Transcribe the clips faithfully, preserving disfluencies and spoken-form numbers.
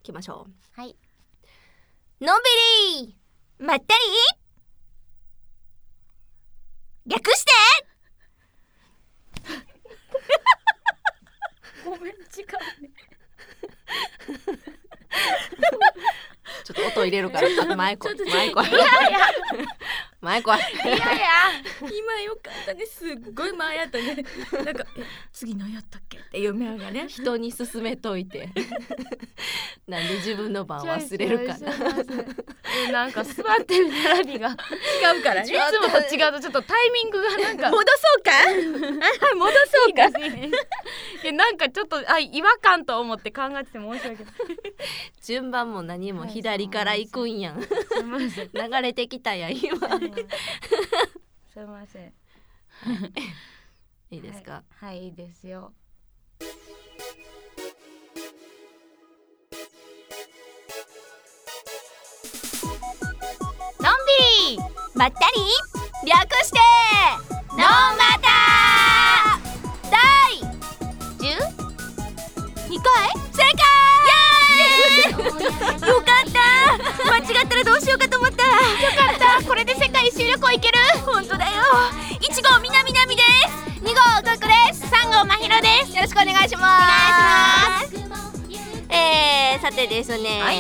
きましょう。 はい。 のんびりまったり略してごめん、違うねちょっと音入れるからちょっと前来い前来いいやいや前来いいやいや今よかったね、すっごい前やったね。なんかえ次何やったっけっていう目がね、 人に勧めといてなんで自分の番忘れるかな。 えなんか座ってる並びが違うからね、いつもと違うとちょっとタイミングがなんか戻そうかあ戻そうかいやなんかちょっとあ違和感と思って考えてて申し訳ない。 順番も何も左から行くんやん。 すいません流れてきたやん今。 すいませんいいですか。 はい、はい、いいですよ。のんびりまったり略してのんまただいじゅうにかい正解よかった間違ったらどうしようかと思った。よかったこれで世界一周旅行行ける。本当だよ。いち号みなみなみです。に号かくです。さん号まひろです。よろしくお願いします。お願いします。 えー、さてですね、 はい、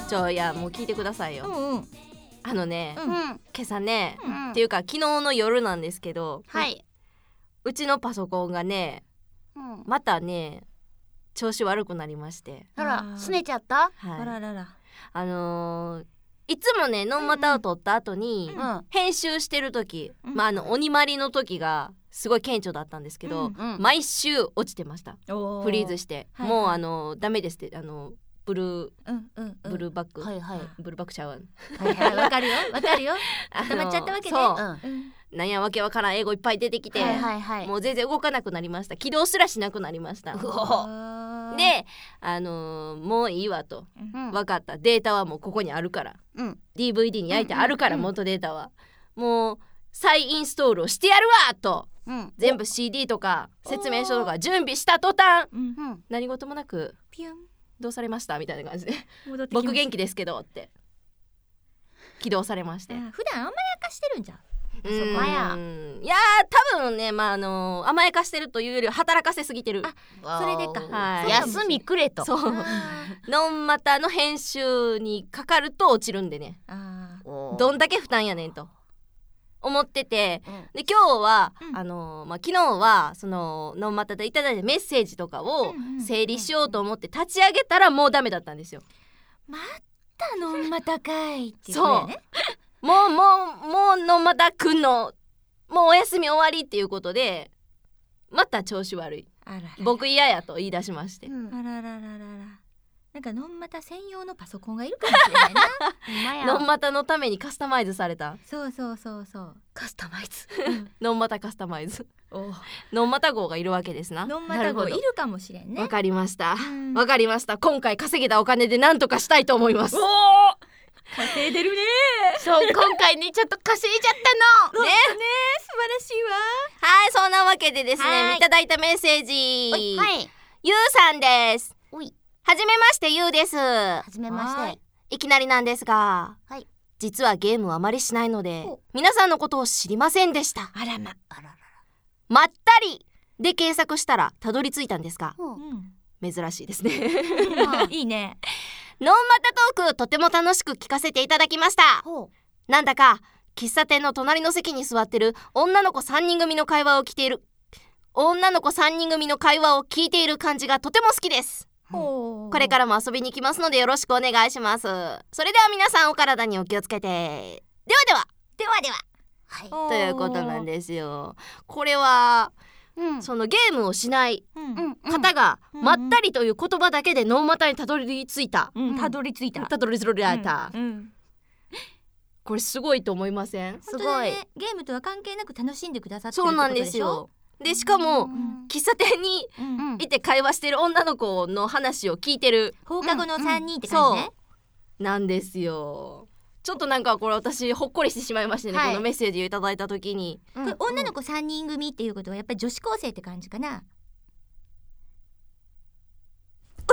ちょいやもう聞いてくださいよ。 うんうん、 あのね、 うん、 今朝ね、 うん、 っていうか昨日の夜なんですけど、 はい、 うちのパソコンがね、 うん、 またね調子悪くなりまして、 あらすねちゃった、 はい、 あららら、 あのー、いつもねノンマタを撮った後に、 うん、 編集してる時、 うん、 まああの鬼まりの時がすごい顕著だったんですけど、 うんうん、 毎週落ちてました。フリーズして、 はいはい、 もうあのダメですってあのブルー、 うんうんうん、 ブルーバック、 はいはい、 ブルーバックちゃうわ、 はいはい、わかるよわかるよ固まっちゃったわけね。 そう、 うん、 なんやわけわからん英語いっぱい出てきて、 はいはいはい、 もう全然動かなくなりました。起動すらしなくなりました。で、あのー、もういいわと、うん、分かったデータはもうここにあるから、うん、ディーブイディー に焼いてあるから、うんうん、元データはもう再インストールをしてやるわと、うん、全部 シーディー とか説明書とか準備した途端、うん、何事もなくピュンどうされましたみたいな感じで僕元気ですけどって起動されまして、 普段甘やかしてるんじゃん。 そこやいや多分ね、まああのー、甘やかしてるというよりは働かせすぎてる。 あそれでか、 はい、 休みくれと。そうノンマタの編集にかかると落ちるんでね、あどんだけ負担やねんと思ってて、うん、で今日は、うん、あのーまあ、昨日はそのノンマタでいただいたメッセージとかを整理しようと思って立ち上げたらもうダメだったんですよ。 またノンマタかいっていうことね。 もうもうもうノンマタくんのもうお休み終わりっていうことでまた調子悪い、あららら僕嫌やと言い出しまして、うん、 あらららららなんかノンマタ専用のパソコンがいるかもしれないなノンマタのためにカスタマイズされた。 そうそうそうそうカスタマイズノンマタカスタマイズノンマタ号がいるわけですな。 ノンマタ号いるかもしれんね。 わかりましたわかりました。今回稼げたお金で何とかしたいと思います。おー稼いでるね。そう今回にちょっと稼いじゃったのね。ね素晴らしいわ。 はい、そんなわけでですねいただいたメッセージ、はい、ゆうさんです。おいはじめましてゆうです。はじめまして。 いきなりなんですが、はい、実はゲームはあまりしないので皆さんのことを知りませんでした。 あらまあららまったりで検索したらたどり着いたんですが、うん、珍しいですねいいね。 ノンマタトークとても楽しく聞かせていただきました。なんだか喫茶店の隣の席に座ってる女の子さんにん組の会話を聞いている女の子さんにん組の会話を聞いている感じがとても好きです。これからも遊びに行きますのでよろしくお願いします。それでは皆さんお体にお気をつけて。ではではではでは、 はい、ということなんですよ。これは、うん、そのゲームをしない方が、うん、まったりという言葉だけでノンマタにたどり着いた、 うん、たどり着いたたどり着いた、うんうん、これすごいと思いません？ すごい、ね、ゲームとは関係なく楽しんでくださってるってことでしょ。 そうなんですよ。でしかも、うん、喫茶店にいて会話してる女の子の話を聞いてる放課後のさんにんって感じね、うんうん、 そうなんですよ。ちょっとなんかこれ私ほっこりしてしまいましたね、はい、このメッセージをいただいた時に、 うん、これ女の子さんにん組っていうことはやっぱり女子高生って感じかな。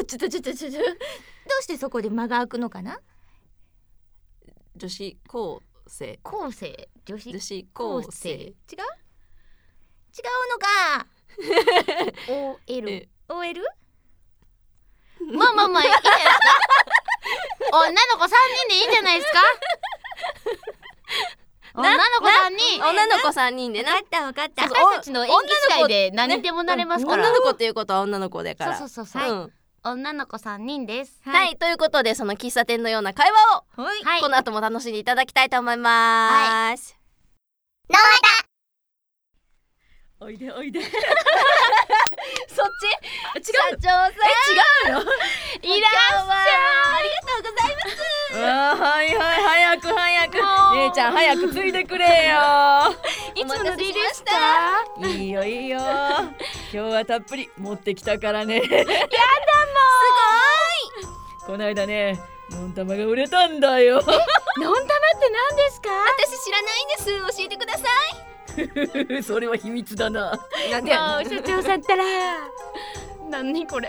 おちょっとちょっとちょっとどうしてそこで間が空くのかな。 女子高生高生女子女子高生違う違うのかオーエル オーエル まあまあまあいいんじゃないですか女の子さんにんでいいんじゃないですか女の子さんにん女の子さんにんでな。 分かった分かった。 私たちの演技次第で何でもなれますから、 女の子っていうことは女の子だから。 そうそうそうそう、うん、女の子さんにんです。 はい、はい、ということでその喫茶店のような会話を、はい、この後も楽しんでいただきたいと思います。 はい、 おいでおいでそっち違う社長さんえ違うのいらっしゃいありがとうございますあはいはい早く早く姉ちゃん早くついでくれよいつものでいいですか。 いいよいいよ今日はたっぷり持ってきたからねやだもんすごいこないだねのんたまが売れたんだよのんたまって何ですか。 私知らないんです教えてくださいそれは秘密だな。 なんでやねん社長さんったら何これ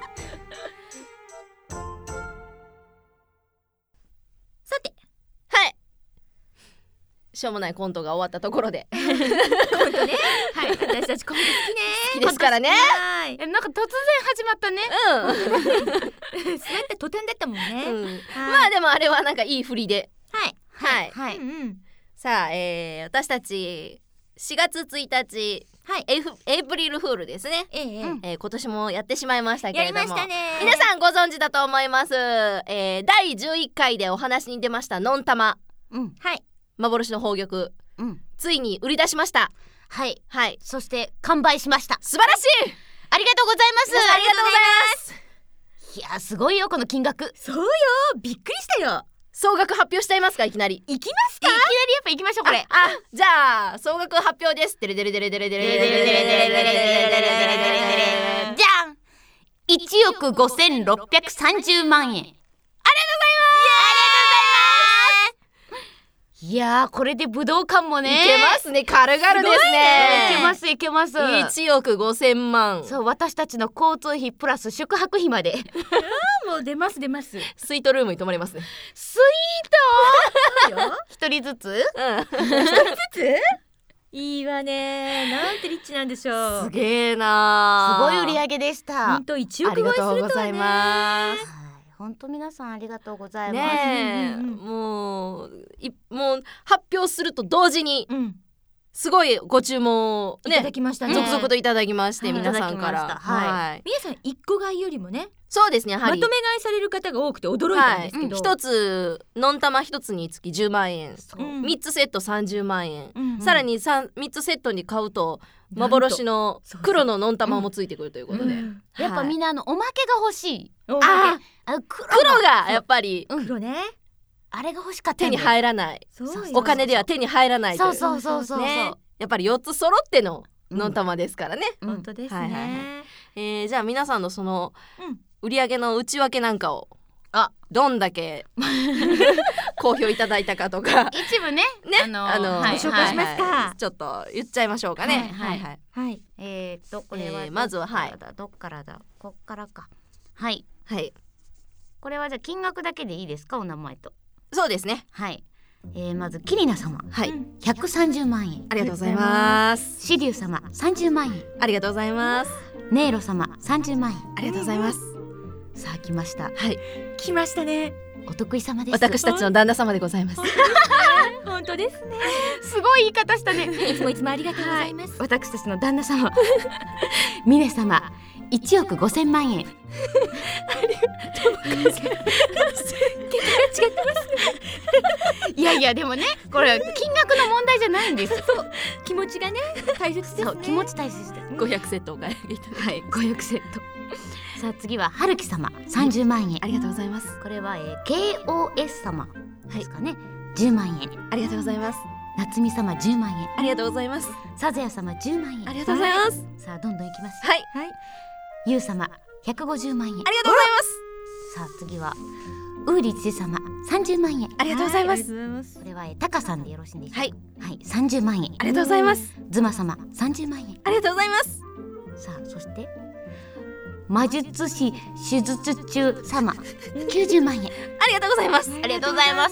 さてはいしょうもないコントが終わったところでコントねはい私たちコント好きね好きですからね。 えなんか突然始まったねうんそれって途端だったもんね、うん、 まあでもあれはなんかいい振りではいはい、 はい、うんうん、 さあ、えー、私たちしがつついたち、はい、エイフ、エイプリルフールですね、えーえー、今年もやってしまいましたけれども、 やりましたね。 皆さんご存知だと思います、えー、だいじゅういっかいでお話に出ましたのんたま、 うん、はい、 幻の宝玉、うん、ついに売り出しました。 はい、 はい、 そして完売しました。 素晴らしいありがとうございます。 ありがとうございます。 いやすごいよこの金額。そうよびっくりしたよ。 総額発表しちゃいますか。いきなりいきますか。いきなりやっぱいきましょうこれ。 ああじゃあ総額発表です。デレデレデレデレデレデレデレデレデレデレデレデレじゃんいちおくごせんろっぴゃくさんじゅうまんえん。ありがとうございます。いやーこれで武道館もねいけますね。軽々ですね。 いけますいけます。 いちおくごせんまん。 そう私たちの交通費プラス宿泊費までもう出ます出ます。 スイートルームに泊まりますね。 スイート一人ずつ、うん、一人ずついいわね。なんてリッチなんでしょう。 すげーなーすごい売り上げでした。ほんといちおく超えするとはね。ありがとうございます。本当皆さんありがとうございます。 ねえ、うんうん、もういもう発表すると同時に、うん、すごいご注文を、ね、 いただきましたね。 続々といただきまして、はい、皆さんから、 はいはい、皆さん一個買いよりもねそうですねやはりまとめ買いされる方が多くて驚いたんですけど、 一、はい、つのんたま一つにつきじゅうまんえん、みっつセットさんじゅうまんえん、うんうん、さらにみっつセットに買うと幻の黒ののんたまもついてくるということで、うんうん、 やっぱみんなあのおまけが欲しい。 あああ黒, 黒がやっぱり、 うん、黒ねあれが欲しかった。 手に入らない。お金では手に入らないという。 そうそうそうそう、ね、 やっぱりよっつ揃ってののんたまですからね、 うん、本当ですね、はいはいはい。 えー、じゃあ皆さんのその、うん売り上げの内訳なんかをあどんだけ好評いただいたかとか一部ねねあのーあのーはい、ご紹介しますか、はいはい、 ちょっと言っちゃいましょうかね。 はいはい、はいはい、えー、っとこれは、えー、 まずははいどっからだこっからかはいはいこれはじゃあ金額だけでいいですか。お名前と。 そうですねはい、えー、まずキリナ様、 はい、 ひゃくさんじゅうまんえん。 ありがとうございます。 シリュウ様さんじゅうまんえん。 ありがとうございます。 ネイロ様さんじゅうまんえん。 ありがとうございます。 さあ来ました。 はい来ましたね。お得意様です。 私たちの旦那様でございます本当ですね。すごい言い方したね。いつもいつもありがとうございます、はい、私たちの旦那様ミネ様いちおくごせんまんえんありがとうございます。桁が違ってますいやいやでもねこれ金額の問題じゃないんです。そう気持ちがね大切ですね。そう気持ち大切です、ね、 ごひゃくセットお買い上げいただきはいごひゃくセットさあ次は春樹様さんじゅうまんえん、うん、 ありがとうございます。 これは、えー、ケーオーエス 様ですかね、はい、じゅうまんえん。 ありがとうございます。 夏美様じゅうまんえん。 ありがとうございます。 サザヤ様じゅうまんえん。 ありがとうございます。 さあどんどんいきます。 はい、はい、 ゆう様ひゃくごじゅうまんえん。 ありがとうございます。 さあ次はウーリチ様さんじゅうまんえん。 ありがとうございます。 これはタカさんでよろしいんでしょうか。 はいはい、さんじゅうまんえん。 ありがとうございます。 ズマ様さんじゅうまんえん。 ありがとうございます。 さあそして魔術師手術中様きゅうじゅうまんえん。 ありがとうございます。 ありがとうございます。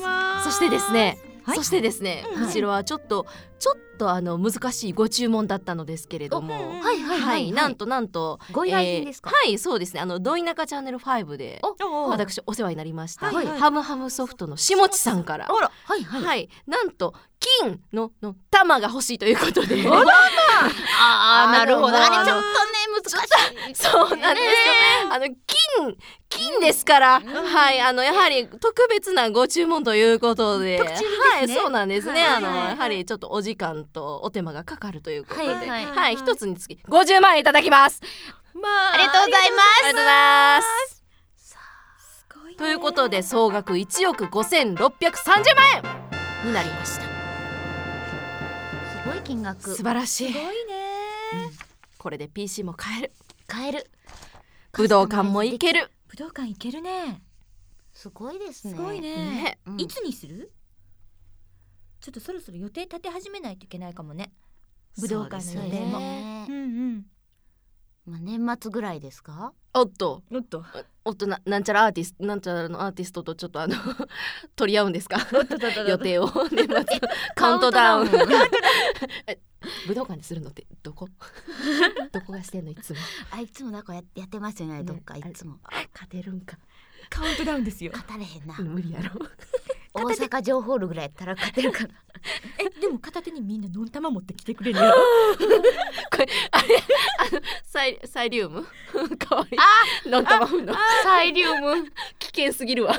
そしてですね、 はい、 そしてですね、 はい、 こちらはちょっとちょっとあの難しいご注文だったのですけれども、 はいはいはい、はい、 なんとなんとご依頼品ですか？ えー、はい、そうですね、あのどいなかチャンネルファイブで私お世話になりました、はいはい、ハムハムソフトのしもちさんから、 はいはいはい、なんと金のの玉が欲しいということで、 あらまああ、なるほど。あれちょっとね難しい。 そうなんですよ、えー、あの金金ですから、うん、はい、あのやはり特別なご注文ということで、 特注ですね。 はい、そうなんですね、はい、あの、はいはい、やはりちょっとお時間とお手間がかかるということで、はいはいはいはい、一つにつきごじゅうまんえんいただきます。 まあ、ありがとうございます。ありがとうございます。 さあ、すごいね。ということで総額いちおくごせんろっぴゃくさんじゅうまんえんになりました。 すごい金額。 素晴らしい。 すごいね、 うん、これで ピーシー も買える。 買える。 武道館も行ける。 武道館行けるね。すごいですね。 すごいね。 ね、 うん、いつにする？ちょっとそろそろ予定立て始めないといけないかもね。武道館の予定も。 ね、 うんうん。 まあ、年末ぐらいですか？ おっとおっとおっと な, なんちゃらアーティストなんちゃらのアーティストとちょっとあの取り合うんですか？予定を年末カウントダウン武道館にするのってどこどこがしてんのいつも？ あ、いつもなんか や, やってますよね、どっかいつも。 勝てるんか。 カウントダウンですよ。 勝たれへんな。 無理やろ。 大阪城ホールぐらいやったら勝てるかな。 え、でも片手にみんなノン玉持ってきてくれるよ。 これあれあのサイサイリウムかわいい。あ、ノン玉風のサイリウム危険すぎるわ。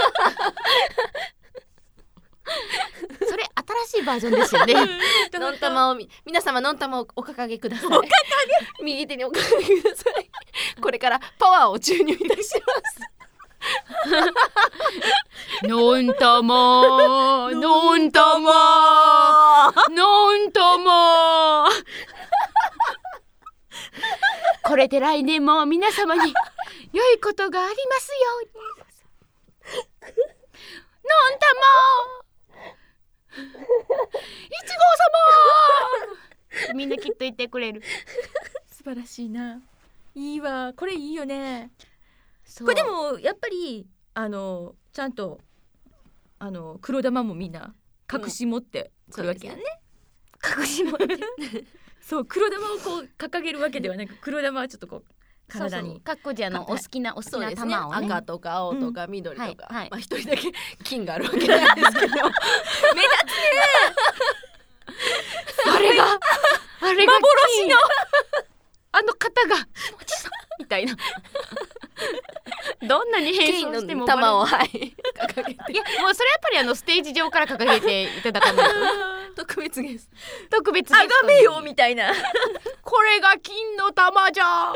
それ新しいバージョンですよね。 ノン玉をみ皆様ノン玉をお掲げください。お掲げ右手にお掲げください。これからパワーを注入いたします。 ノン玉ノン玉ノン玉これで来年も皆様に良いことがありますように。ノン玉いちごうさまみんなきっと言ってくれる。 素晴らしいな。いいわ、これいいよね。これでもやっぱりあのちゃんとあの黒玉もみんな隠し持ってくるわけやね、 うん、隠し持ってそう、黒玉をこう掲げるわけではなく、黒玉はちょっとこう体にかっこじゃのお好きなお好きな玉をね、 赤とか青とか緑とか、 うん、はいはい、 まあ一人だけ金があるわけなんですけど目立つね。 あれがあれが幻のあの方がみたいな。どんなに変装しても金の玉を、はい、掲げて、 いやもうそれやっぱりあのステージ上から掲げていただかないと。 特別ゲスト特別ゲストあがめよみたいな。 これが金の玉じゃ。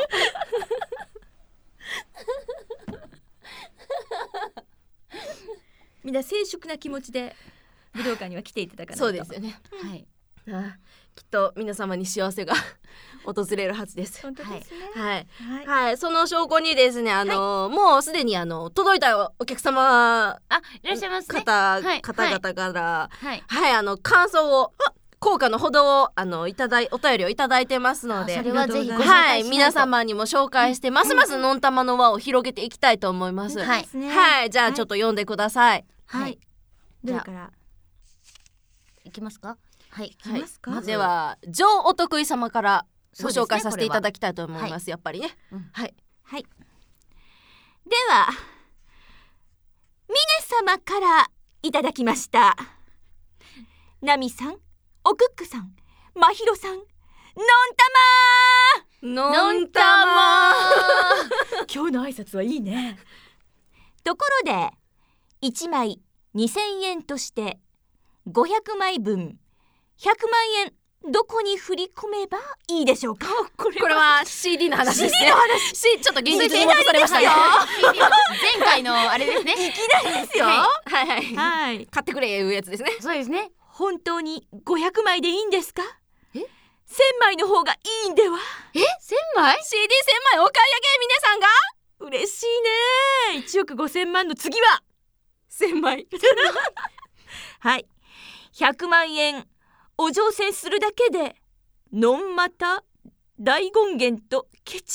みんな静粛な気持ちで武道館には来ていただかないと。 そうですよね、 はい、 あきっと皆様に幸せが訪れるはずです。 本当ですね。 はい、 はいはい、その証拠にですね、あの、はい、もうすでにあの届いたお客様あいらっしゃいますね。 方、 はい、 方々からはい、 はい、あの感想を効果のほどをあのいただいお便りをいただいてますので、 それはぜひご紹介しはないと、 い、皆様にも紹介して、うん、ますますのんたまの輪を広げていきたいと思います。 はい、 はい、じゃあちょっと読んでください。 はい、 はい、 どれからいきますか？はい、 いきますか？ はい、では上お得意様からご紹介させていただきたいと思います。やっぱりね、うん、はいはい。では峰様からいただきました。ナミさん、おくっくさん、まひろさん、のんたまのんたま今日の挨拶はいいね。ところでいちまいにせんえんとしてごひゃくまいぶんひゃくまんえんどこに振り込めばいいでしょうか？これは、 これは シーディー の話ですね。 シーディー の話、 ちょっと現実に戻されましたね。 前回のあれですね。 いきなりですよ。 はいはい、 はい、 買ってくれいうやつですね。 そうですね。 本当にごひゃくまいでいいんですか？ えせんまいの方がいいんでは？ えせんまいシーディーせん 枚お買い上げ皆さんが嬉しいね。いちおくごせんまんの次はせんまいはいひゃくまんえんお乗船するだけでのんまた大権現とケチ円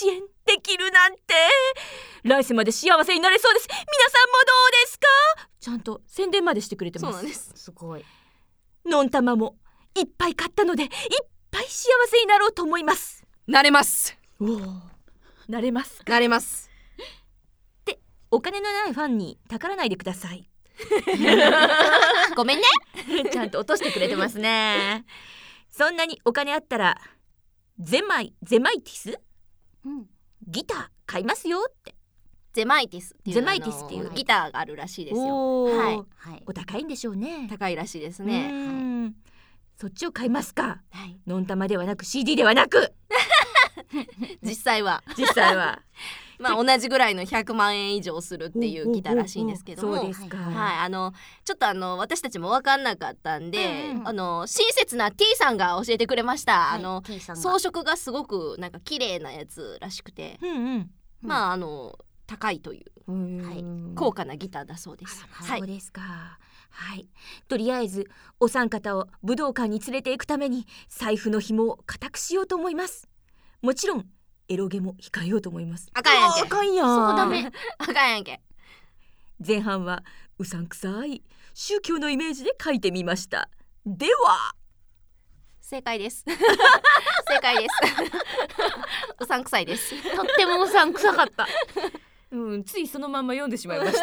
できるなんて。来世まで幸せになれそうです。皆さんもどうですか？ちゃんと宣伝までしてくれてます。 そうなんです。 すごい。 のんたまもいっぱい買ったのでいっぱい幸せになろうと思います。 なれます。 おー、なれますか？ なれます。 ってお金のないファンにたからないでください。 ごめんね。 ちゃんと落としてくれてますね。そんなにお金あったらゼマイゼマイティス、うん、ギター買いますよって。 ゼマイティスっていうゼマイティスっていうギターがあるらしいですよ。 お、 はいはい、お高いんでしょうね。 高いらしいですね。 はい、そっちを買いますか？ はい、 ノンタマではなく シーディー ではなく実際は実際はまあ同じぐらいのひゃくまんえん以上するっていうギターらしいんですけども、 そうですか。 はい、あのちょっとあの私たちも分かんなかったんで、うん、あの親切な T さんが教えてくれました。はい、あの装飾がすごくなんか綺麗なやつらしくて、うんうん、まああの高いという、はい、高価なギターだそうです。 はい、そうですか。はい、とりあえずお三方を武道館に連れて行くために財布の紐を固くしようと思います。もちろんエロゲも控えようと思います。 あかんやんけ。 あかんやん。 そうダメ。 あかんやんけ。 前半はうさんくさい宗教のイメージで書いてみました。では正解です。正解です。うさんくさいです。 とってもうさんくさかった。 うん、ついそのまま読んでしまいました。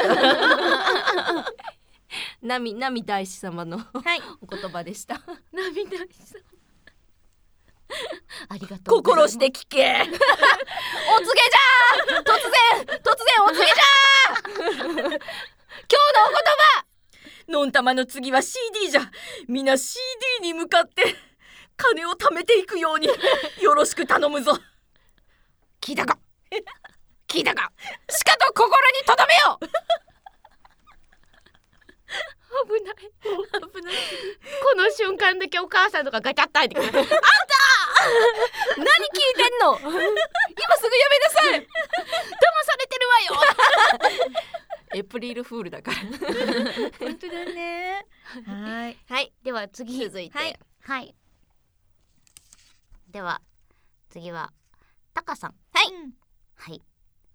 なみなみ大師様の、はい、お言葉でした。 なみ大師様。 ありがとう。 心して聞け。 お告げじゃー。突然突然お告げじゃー。今日のお言葉。 のんたまの次は シーディー じゃ。みんな シーディー に向かって金を貯めていくようによろしく頼むぞ。 聞いたか聞いたか。しかと心に留めよう。 危ない危ない。 この瞬間だけお母さんとかガチャッと入ってくる。あんた何聞いてんの。今すぐやめなさい。騙されてるわよ。 エプリルフールだから。 本当だね。 はい、はい、では次続いて、 はい、はい、では次はタカさん。 はい、 うん、はい、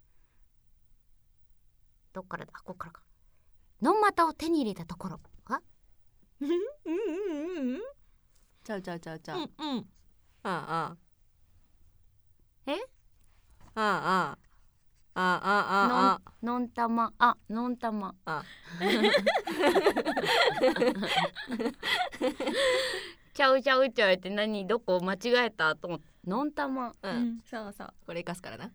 どっからだ。ここからか。ノンマタを手に入れたところは。 うんうんうん。 ちゃうちゃうちゃうちゃう。 うんうん。 ああああ。 え？ ああああ。ああああ。 ノンタマ、あ、ノンタマ。 あ。 ちゃうちゃうちゃうって何、どこ間違えたと思って。ノンタマ。 うん。そうそう。これ生かすからな。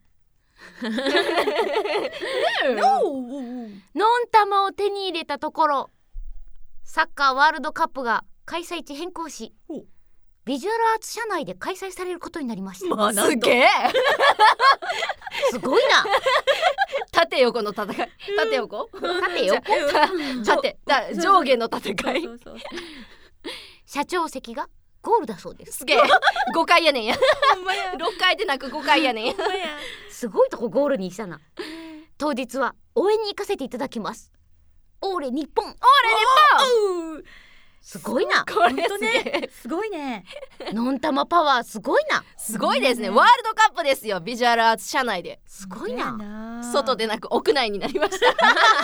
ノンタマを手に入れたところ、サッカーワールドカップが開催地変更し、ビジュアルアーツ社内で開催されることになりました。 まあ、すげえ。 すごいな。 縦横の戦い。縦横？ 縦横？ 縦だ上下の戦い。そうそうそう。 社長席がゴールだそうです。 すげえ。ごかいやねんや。ろっかいでなくごかいやねんや。 すごいとこゴールにしたな。当日は応援に行かせていただきます。オーレ日本。オーレ日本。すごいな。 これすね。 すごいね。 ノンタマパワーすごいな。 すごいですね。ワールドカップですよ。ビジュアルアーツ社内で。 すごいな。 外でなく屋内になりました。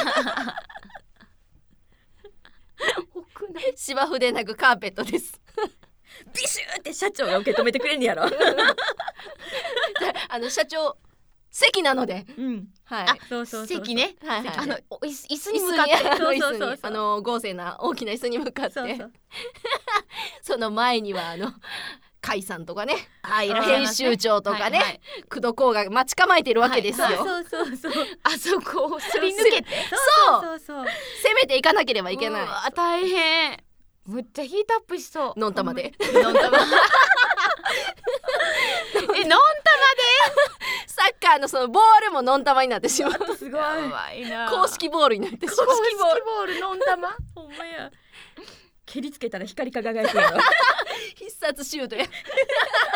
屋内。 芝生でなくカーペットです。 ビシューって社長が受け止めてくれんやろ。 あの社長席なので、 うん、 はい、あ、そうそうそうそう、席ね、はいはい、あの椅子、椅子に向かって、 そうそうそう、あの豪勢な大きな椅子に向かって、そうそう、その前にはあの甲斐さんとかね、あ、いらっしゃいますね、編集長とかね、はいはい、工藤公が待ち構えているわけですよ、はいはい、 そうそうそう、あそこをすり抜けて、 そうそうそう、攻めていかなければいけない。うわ、大変、むっちゃヒートアップしそう。 ノンタマで、 ノンタマえ、ノンタマでサッカーのそのボールもノンタマになってしまう。 すごい、やばいな。 公式ボールになってしまう。 公式ボールノンタマ。 ほんまや。蹴りつけたら光り輝いてる。 必殺シュートや。